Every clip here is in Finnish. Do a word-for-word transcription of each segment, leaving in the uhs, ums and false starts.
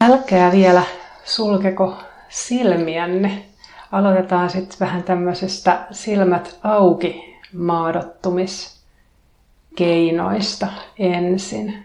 Älkää vielä sulkeko silmiänne. Aloitetaan sitten vähän tämmöisestä silmät auki maadottumiskeinoista ensin.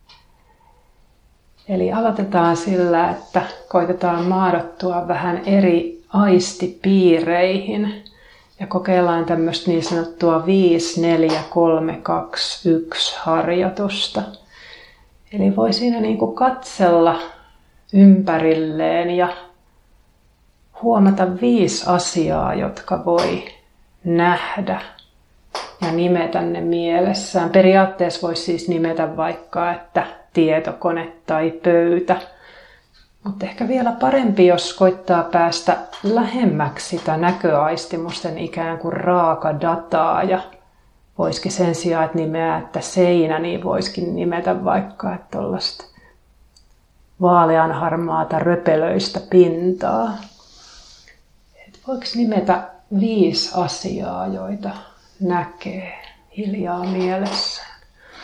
Eli aloitetaan sillä, että koitetaan maadottua vähän eri aistipiireihin. Ja kokeillaan tämmöistä niin sanottua viisi, neljä, kolme, kaksi, yksi harjoitusta. Eli voi siinä niin kuin katsella ympärilleen ja huomata viisi asiaa, jotka voi nähdä ja nimetä ne mielessään. Periaatteessa voisi siis nimetä vaikka, että tietokone tai pöytä. Mutta ehkä vielä parempi, jos koittaa päästä lähemmäksi sitä näköaistimusten ikään kuin raakadataa. Ja voisikin sen sijaan, että nimeää, että seinä, niin voisikin nimetä vaikka, että tuollaista vaaleanharmaata röpelöistä pintaa. Et voiko nimetä viisi asiaa, joita näkee hiljaa mielessään?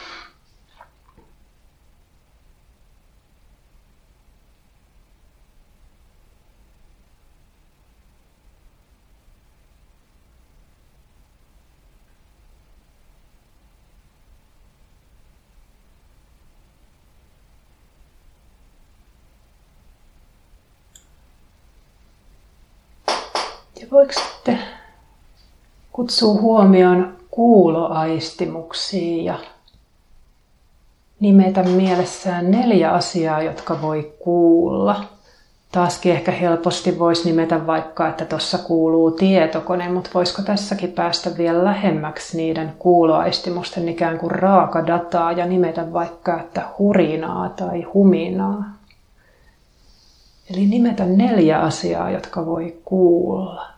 Ja voiko sitten kutsua huomioon kuuloaistimuksiin ja nimetä mielessään neljä asiaa, jotka voi kuulla. Taaskin ehkä helposti voisi nimetä vaikka, että tuossa kuuluu tietokone, mutta voisiko tässäkin päästä vielä lähemmäksi niiden kuuloaistimusten ikään kuin raakadataa ja nimetä vaikka, että hurinaa tai huminaa. Eli nimetä neljä asiaa, jotka voi kuulla.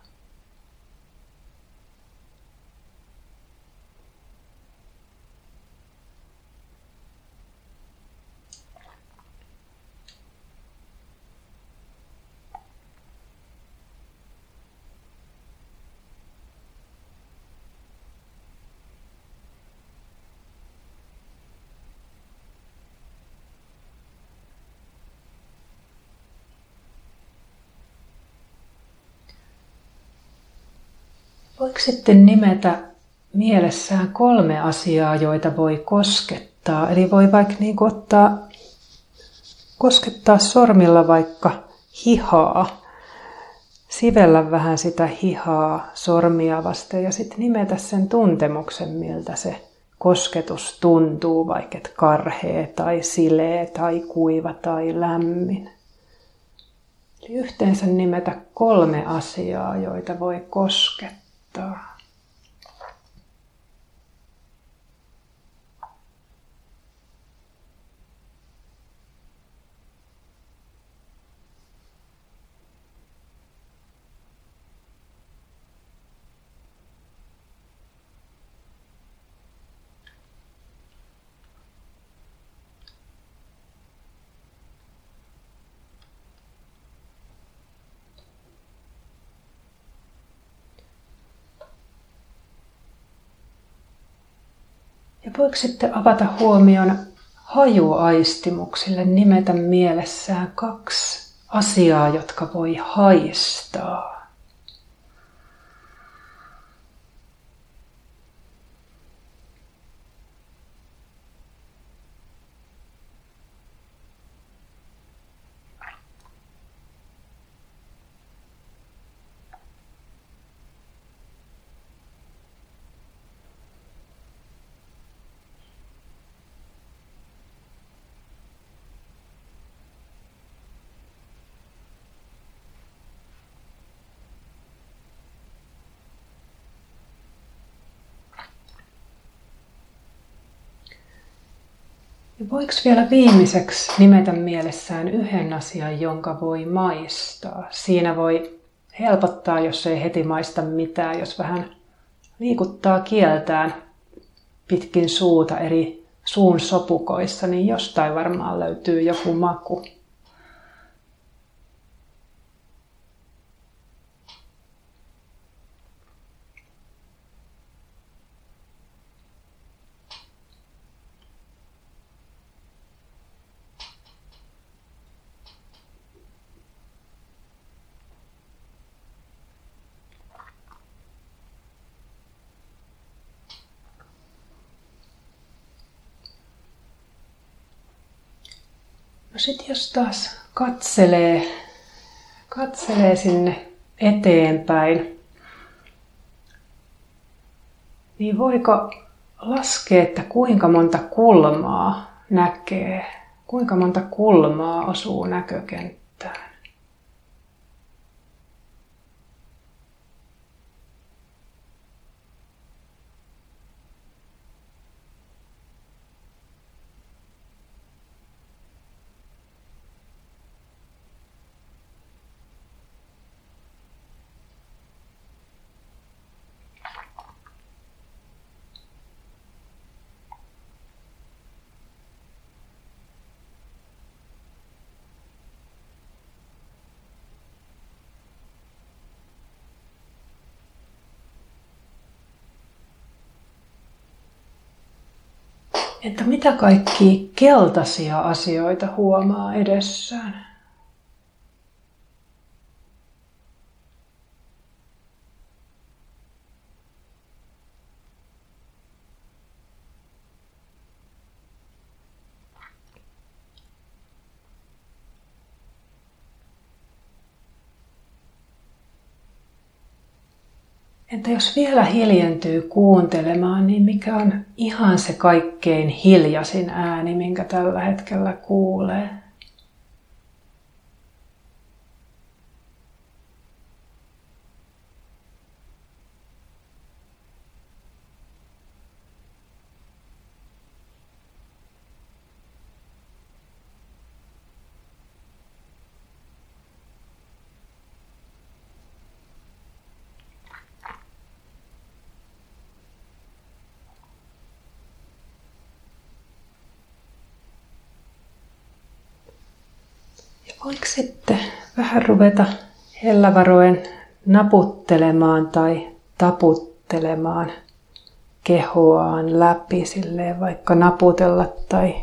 Voiko sitten nimetä mielessään kolme asiaa, joita voi koskettaa? Eli voi vaikka niin kuin ottaa, koskettaa sormilla vaikka hihaa, sivellä vähän sitä hihaa sormia vasten ja sitten nimetä sen tuntemuksen, miltä se kosketus tuntuu, vaikka et karhea tai sileä tai kuiva tai lämmin. Eli yhteensä nimetä kolme asiaa, joita voi koskettaa. Ja voiko sitten avata huomion hajuaistimuksille, nimetä mielessään kaksi asiaa, jotka voi haistaa. Ja voiko vielä viimeiseksi nimetä mielessään yhden asian, jonka voi maistaa? Siinä voi helpottaa, jos ei heti maista mitään, jos vähän liikuttaa kieltään pitkin suuta eri suun sopukoissa, niin jostain varmaan löytyy joku maku. sitten jos taas katselee, katselee sinne eteenpäin, niin voiko laskea, että kuinka monta kulmaa näkee, kuinka monta kulmaa osuu näkökenttään. Että mitä kaikkia keltaisia asioita huomaa edessään? Entä jos vielä hiljentyy kuuntelemaan, niin mikä on ihan se kaikkein hiljaisin ääni, minkä tällä hetkellä kuulee? Voiko sitten vähän ruveta hellävaroen naputtelemaan tai taputtelemaan kehoaan läpi, silleen vaikka naputella tai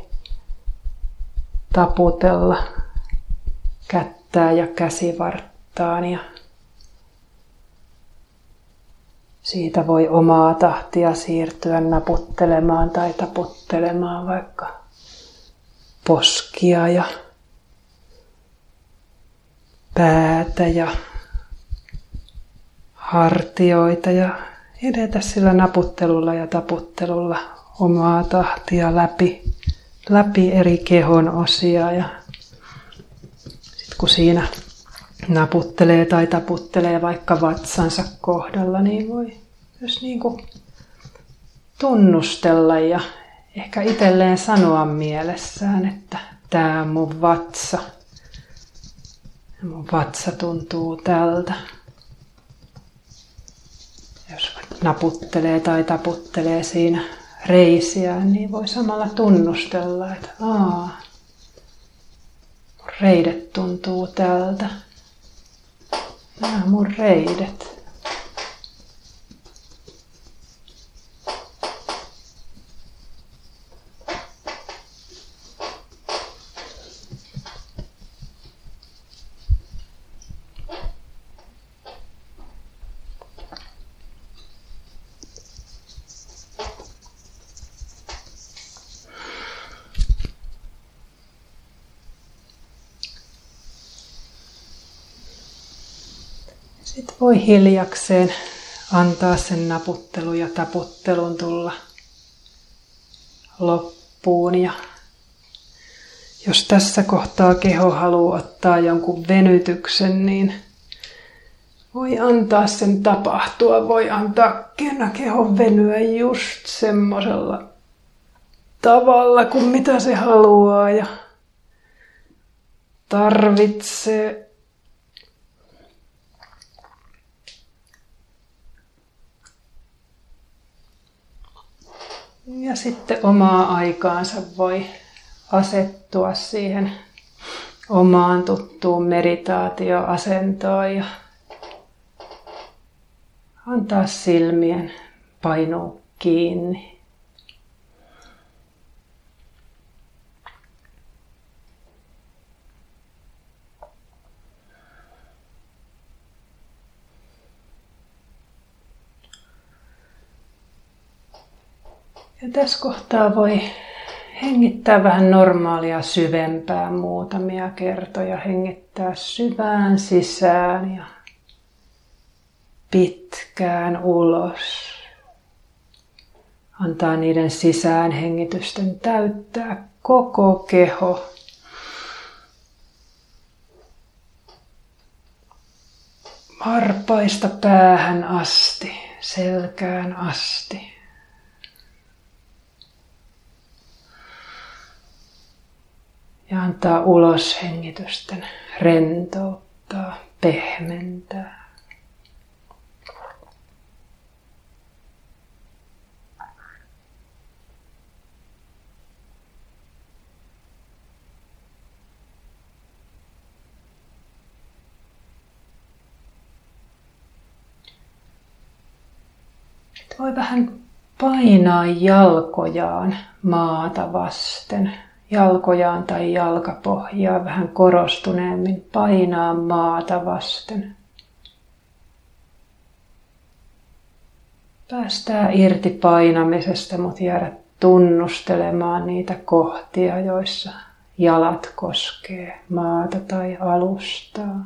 taputella kättää ja käsivarttaan, ja siitä voi omaa tahtia siirtyä naputtelemaan tai taputtelemaan vaikka poskia ja päätä ja hartioita ja edetä sillä naputtelulla ja taputtelulla omaa tahtia läpi, läpi eri kehon osia. Ja sit kun siinä naputtelee tai taputtelee vaikka vatsansa kohdalla, niin voi myös niin kuin tunnustella ja ehkä itselleen sanoa mielessään, että tää on mun vatsa. Mun vatsa tuntuu tältä. Jos naputtelee tai taputtelee siinä reisiään, niin voi samalla tunnustella, että aa, mun reidet tuntuu tältä. Nämä on mun reidet. Sitten voi hiljakseen antaa sen naputtelun ja taputtelun tulla loppuun. Ja jos tässä kohtaa keho haluaa ottaa jonkun venytyksen, niin voi antaa sen tapahtua. Voi antaa kehon venyä just semmoisella tavalla kuin mitä se haluaa ja tarvitsee. Ja sitten omaa aikaansa voi asettua siihen omaan tuttuun meditaatioasentoon ja antaa silmien painua kiinni. Ja tässä kohtaa voi hengittää vähän normaalia syvempää muutamia kertoja. Hengittää syvään sisään ja pitkään ulos. Antaa niiden sisäänhengitysten täyttää koko keho. Varpaista päähän asti, selkään asti. Ja antaa uloshengitysten rentouttaa, pehmentää. Sitten voi vähän painaa jalkojaan maata vasten. Jalkojaan tai jalkapohjaa vähän korostuneemmin painaa maata vasten. Päästää irti painamisesta, mutta jäädä tunnustelemaan niitä kohtia, joissa jalat koskee maata tai alustaa.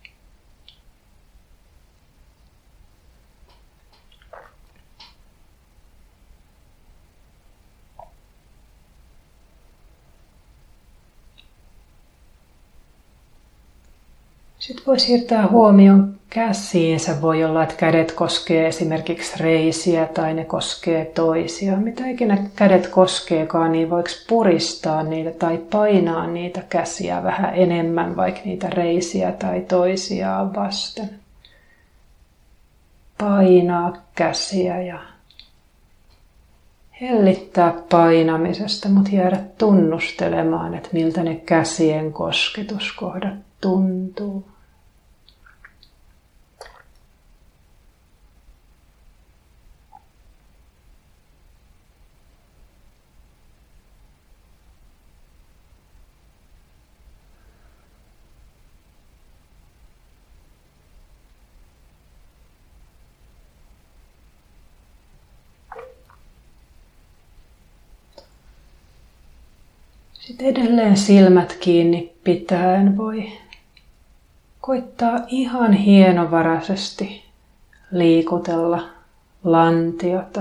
Sitten voi siirtää huomion käsiinsä. Voi olla, että kädet koskee esimerkiksi reisiä tai ne koskee toisia. Mitä ikinä kädet koskeekaan, niin voiko puristaa niitä tai painaa niitä käsiä vähän enemmän, vaikka niitä reisiä tai toisiaan vasten. Painaa käsiä ja hellittää painamisesta, mutta jäädä tunnustelemaan, että miltä ne käsien kosketuskohdat tuntuu. Sitten edelleen silmät kiinni pitäen voi koittaa ihan hienovaraisesti liikutella lantiota.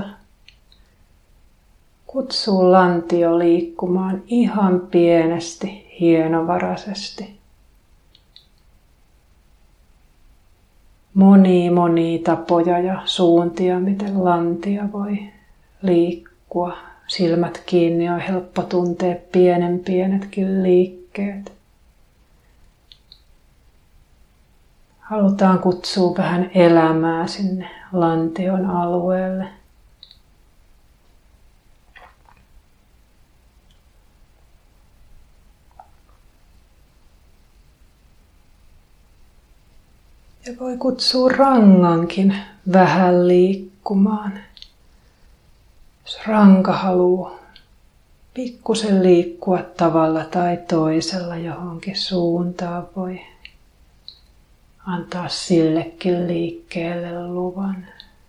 Kutsuu lantio liikkumaan ihan pienesti, hienovaraisesti. Monia monia tapoja ja suuntia, miten lantio voi liikkua. Silmät kiinni on helppo tuntea pienen pienetkin liikkeet. Halutaan kutsua vähän elämää sinne lantion alueelle. Ja voi kutsua rangankin vähän liikkumaan. Jos ranka haluaa pikkusen liikkua tavalla tai toisella johonkin suuntaan, voi antaa sillekin liikkeelle luvan.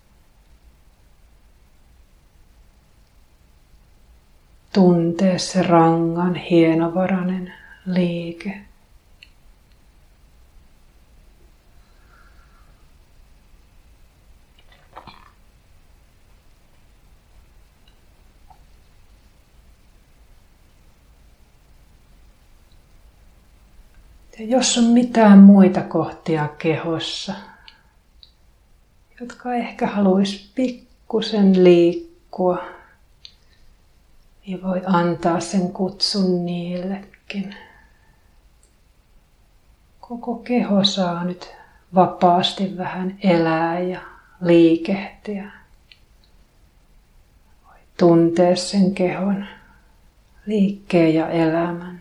Tuntee se rangan hienovarainen liike. Ja jos on mitään muita kohtia kehossa, jotka ehkä haluaisi pikkusen liikkua, niin voi antaa sen kutsun niillekin. Koko keho saa nyt vapaasti vähän elää ja liikehtiä. Voi tuntea sen kehon liikkeen ja elämän.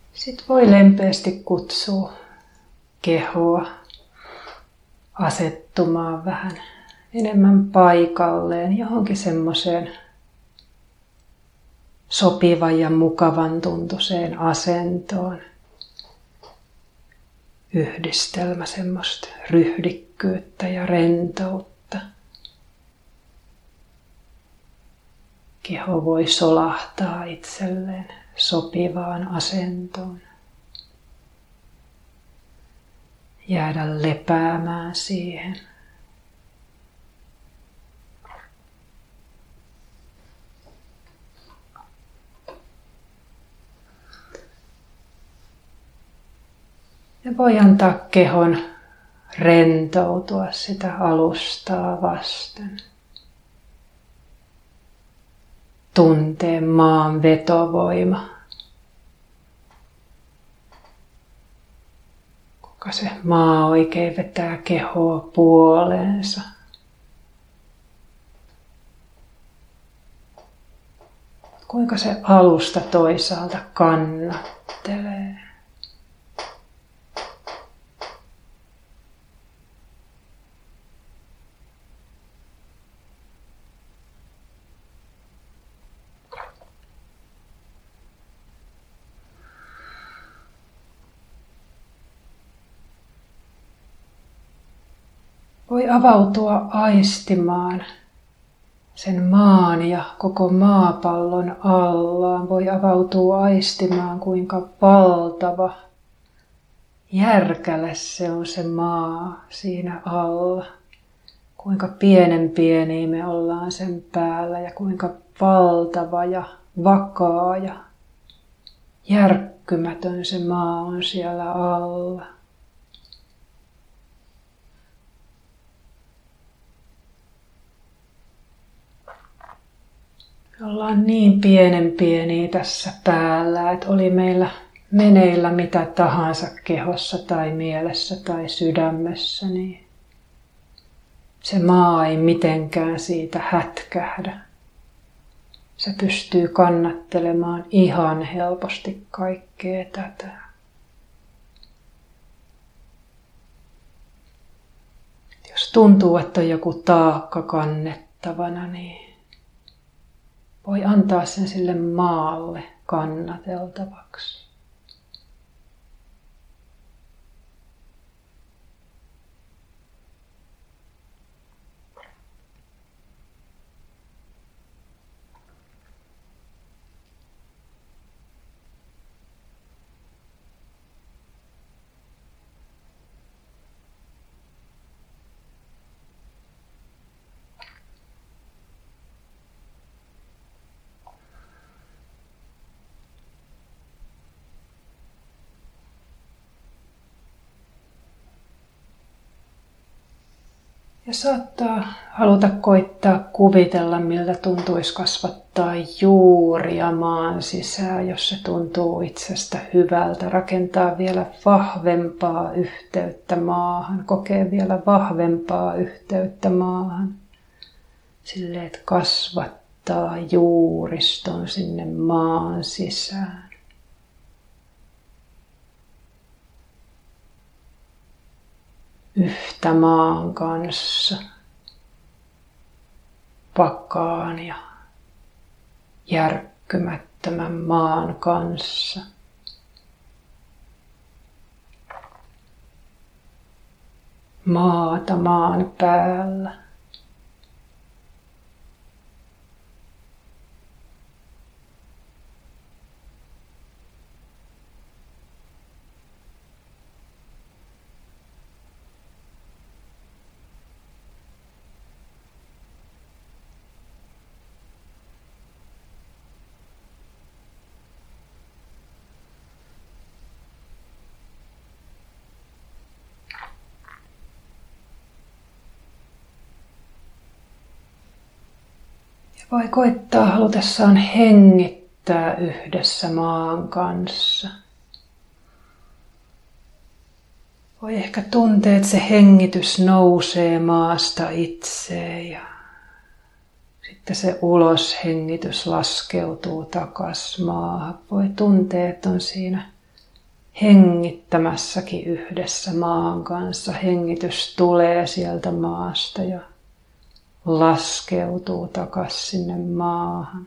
Sitten voi lempeästi kutsua kehoa asettumaan vähän enemmän paikalleen johonkin semmoiseen sopivan ja mukavan tuntuiseen asentoon. Yhdistelmä semmoista ryhdikkyyttä ja rentoutta. Keho voi solahtaa itselleen sopivaan asentoon. Jäädä lepäämään siihen. Ja voi antaa kehon rentoutua sitä alustaa vasten. Tuntee maan vetovoima. Kuinka se maa oikein vetää kehoa puoleensa. Kuinka se alusta toisaalta kannattelee. Voi avautua aistimaan sen maan ja koko maapallon allaan. Voi avautua aistimaan, kuinka valtava, järkäle se on se maa siinä alla. Kuinka pienen pieniä me ollaan sen päällä ja kuinka valtava ja vakaa ja järkkymätön se maa on siellä alla. Me ollaan niin pienen pieniä tässä päällä, että oli meillä meneillä mitä tahansa kehossa tai mielessä tai sydämessä, niin se maa ei mitenkään siitä hätkähdä. Se pystyy kannattelemaan ihan helposti kaikkea tätä. Jos tuntuu, että on joku taakka kannettavana, niin voi antaa sen sille maalle kannateltavaksi. Ja saattaa haluta koittaa kuvitella, miltä tuntuisi kasvattaa juuria maan sisään, jos se tuntuu itsestä hyvältä. Rakentaa vielä vahvempaa yhteyttä maahan, kokee vielä vahvempaa yhteyttä maahan. Silleen, että kasvattaa juuriston sinne maan sisään. Yhtä maan kanssa, vakaan ja järkkymättömän maan kanssa. Maata maan päällä. Voi koittaa halutessaan hengittää yhdessä maan kanssa. Voi ehkä tuntea, että se hengitys nousee maasta itseen ja sitten se uloshengitys laskeutuu takas maahan. Voi tuntea, että on siinä hengittämässäkin yhdessä maan kanssa. Hengitys tulee sieltä maasta ja laskeutuu takaisin sinne maahan.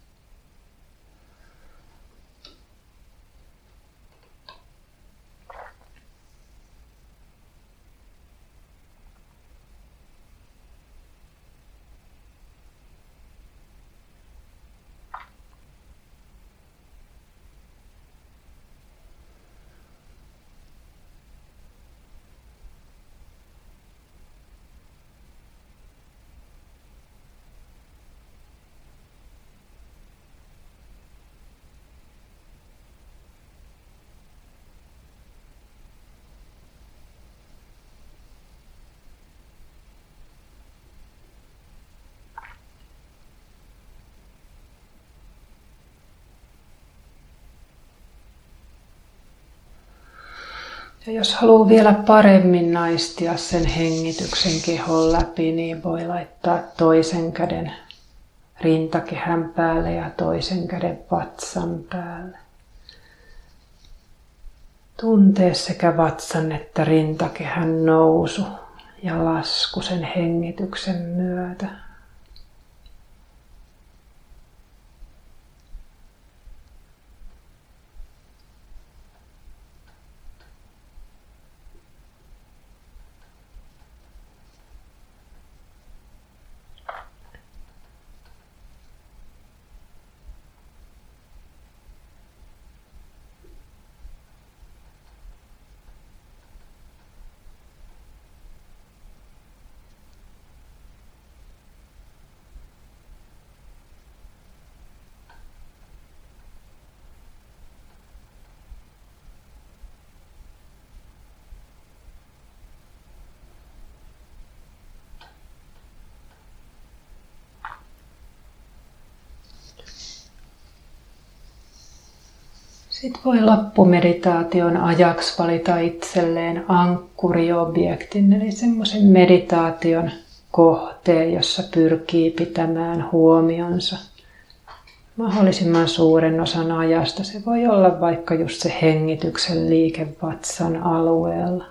Ja jos haluaa vielä paremmin naistia sen hengityksen kehon läpi, niin voi laittaa toisen käden rintakehän päälle ja toisen käden vatsan päälle. Tuntee sekä vatsan että rintakehän nousu ja lasku sen hengityksen myötä. Sitten voi loppumeditaation ajaksi valita itselleen ankkuriobjektin, eli semmoisen meditaation kohteen, jossa pyrkii pitämään huomionsa mahdollisimman suuren osan ajasta. Se voi olla vaikka just se hengityksen liike vatsan alueella.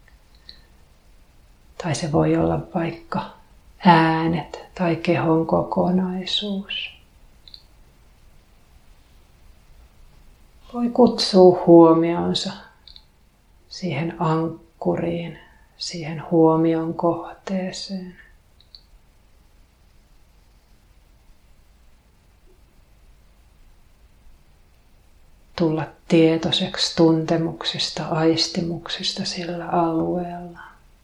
Tai se voi olla vaikka äänet tai kehon kokonaisuus. Voi kutsua huomionsa siihen ankkuriin, siihen huomion kohteeseen. Tulla tietoiseksi tuntemuksista, aistimuksista sillä alueella.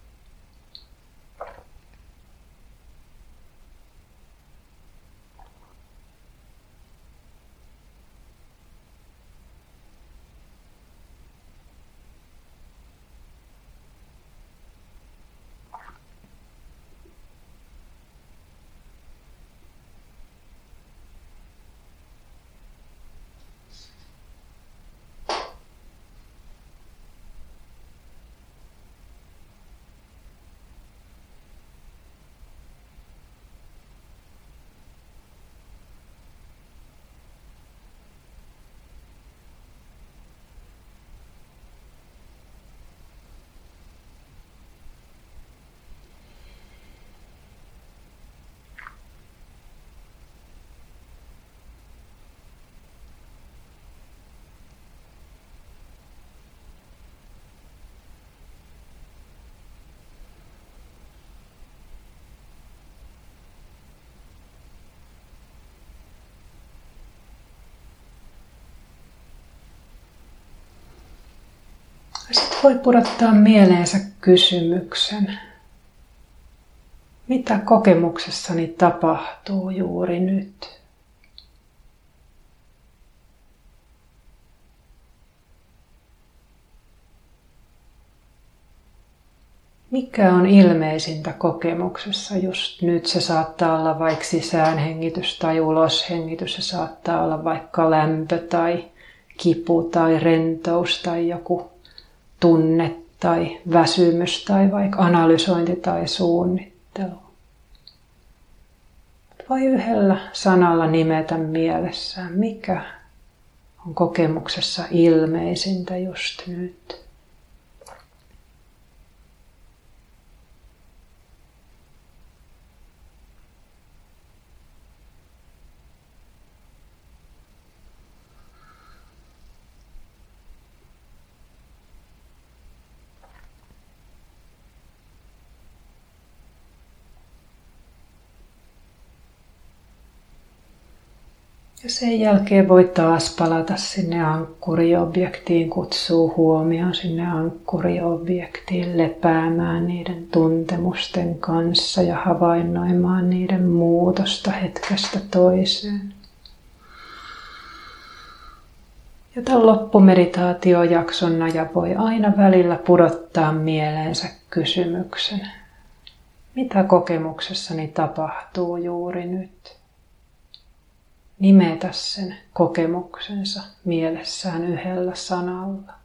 Sitten voi pudottaa mieleensä kysymyksen. Mitä kokemuksessani tapahtuu juuri nyt? Mikä on ilmeisintä kokemuksessa just nyt? Se saattaa olla vaikka sisäänhengitys tai uloshengitys. Se saattaa olla vaikka lämpö tai kipu tai rentous tai joku tunne tai väsymys tai vaikka analysointi tai suunnittelu. Voi yhdellä sanalla nimetä mielessään, mikä on kokemuksessa ilmeisintä just nyt. Ja sen jälkeen voi taas palata sinne ankkuriobjektiin, kutsuu huomioon sinne ankkuriobjektiin lepäämään niiden tuntemusten kanssa ja havainnoimaan niiden muutosta hetkestä toiseen. Ja tämän loppumeditaatiojakson ajan voi aina välillä pudottaa mieleensä kysymyksen. Mitä kokemuksessani tapahtuu juuri nyt? Nimetä sen kokemuksensa mielessään yhdellä sanalla.